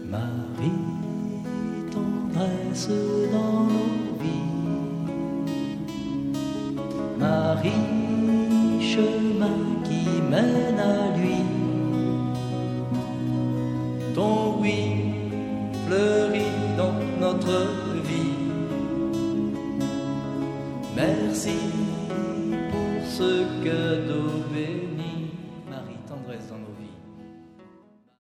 Marie, tendresse dans nos vies. Marie, chemin qui mène à lui. Ton oui fleurit dans notre vie. Merci pour ce cadeau béni.